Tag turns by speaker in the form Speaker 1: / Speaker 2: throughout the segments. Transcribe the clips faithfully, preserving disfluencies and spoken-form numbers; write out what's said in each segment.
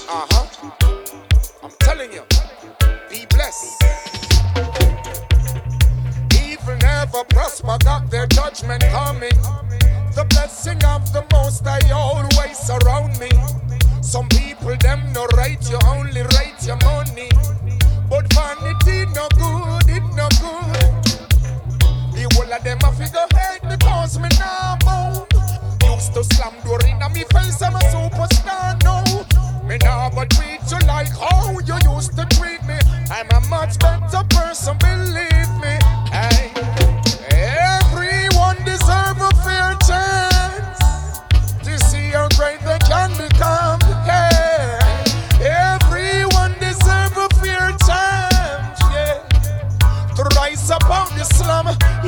Speaker 1: Uh-huh. I'm telling you, be blessed. Evil never prosper, got their judgment coming. The blessing of the Most High always surround me. Some people, them no rate you, only rate your money. But vanity no good, it no good. The whole of them a figure hate because me nah move. Used to slam door in me face, I'm a superstar now. Me nah but treat you like how you used to treat me. I'm a much better person, believe me. Hey, everyone deserve a fair chance to see how great they can become. Hey, everyone deserve a fair chance, yeah, to rise up out the slum.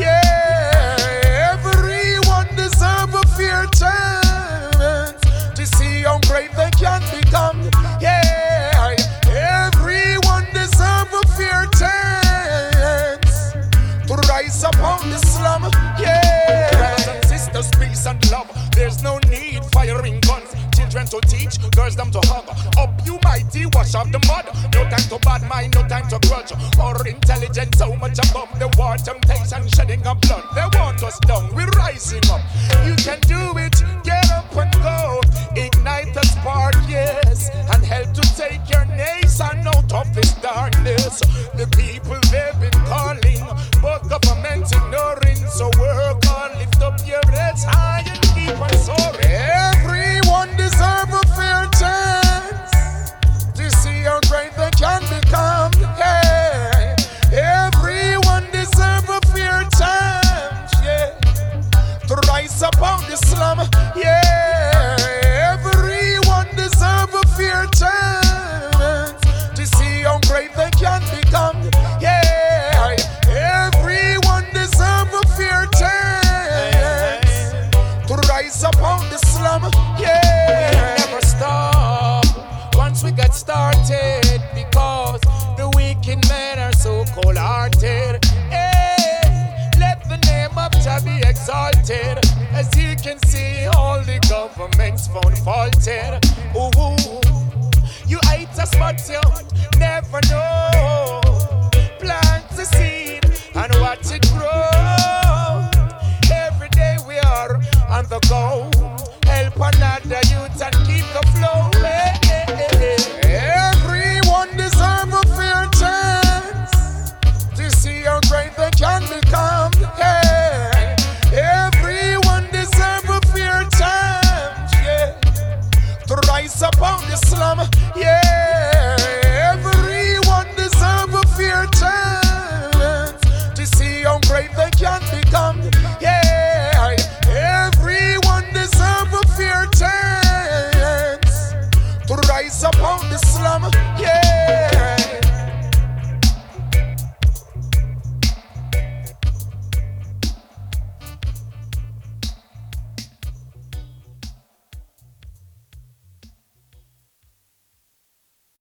Speaker 1: Yeah, everyone deserve a fair chance to see how great they can become. Yeah, everyone deserve a fair chance to rise up out the slum. Yeah, brothers and sisters, peace and love. There's no need firing guns. Children to teach, girls them to hug. Up you mighty, wash off the mud. No time to bad mind, no time to grudge. Or intelligence so much above the war. Temptation shedding of blood. They want us down, we're rising up. You can do it, get up and go. Ignite the spark, yes, and help to take your nation out of this darkness. The people they've been calling, but government ignoring. So work on, lift up your heads high and keep on soaring. Everyone deserve a fair chance to see how great they can become. Yeah, everyone deserve a fair chance, yeah, to rise up out the slum. Yeah, everyone deserve a fair chance to see how great they can become. Yeah, everyone deserve a fair chance to rise up out the slum. Yeah, never stop once we get started, because the wicked men are so cold-hearted. Hey, let the name of Jah be exalted. As you can see, all the governments found faulted. Ooh, you hate us, but you never know. Plant the seed and watch it grow. Every day we are on the go. Help another youth and keep the flow. Hey, hey, hey, hey. Everyone deserve a fair chance to see how great they can become. Hey, everyone deserve a fair chance, yeah, to rise up out the slum. Yeah, everyone deserve a fair chance to see how great they can become. Yeah.